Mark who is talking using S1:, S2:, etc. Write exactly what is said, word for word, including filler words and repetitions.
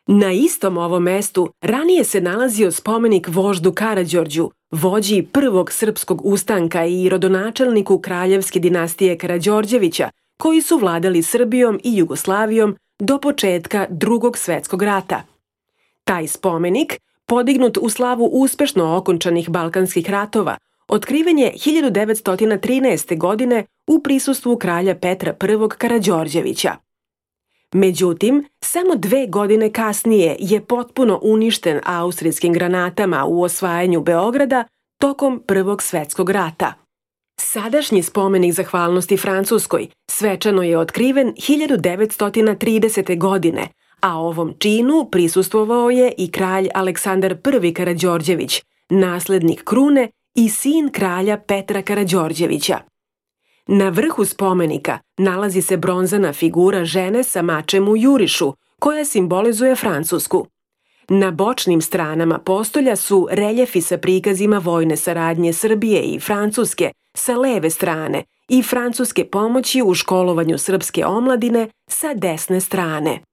S1: Na istom ovom mestu ranije se nalazio spomenik voždu Karađorđu, vođi prvog srpskog ustanka i rodonačelniku kraljevske dinastije Karađorđevića, koji su vladali Srbijom i Jugoslavijom do početka Drugog svetskog rata. Taj spomenik, podignut u slavu uspešno okončanih Balkanskih ratova, otkriven je hiljadu devetsto trinaeste. godine u prisustvu kralja Petra prvog Karađorđevića. Međutim, samo dve godine kasnije je potpuno uništen austrijskim granatama u osvajanju Beograda tokom Prvog svetskog rata. Sadašnji spomenik zahvalnosti Francuskoj svečano je otkriven hiljadu devetsto tridesete. godine, a ovom činu prisustvovao je i kralj Aleksandar prvi Karađorđević, naslednik krune i sin kralja Petra Karađorđevića. Na vrhu spomenika nalazi se bronzana figura žene sa mačem u jurišu, koja simbolizuje Francusku. Na bočnim stranama postolja su reljefi sa prikazima vojne saradnje Srbije i Francuske sa leve strane i francuske pomoći u školovanju srpske omladine sa desne strane.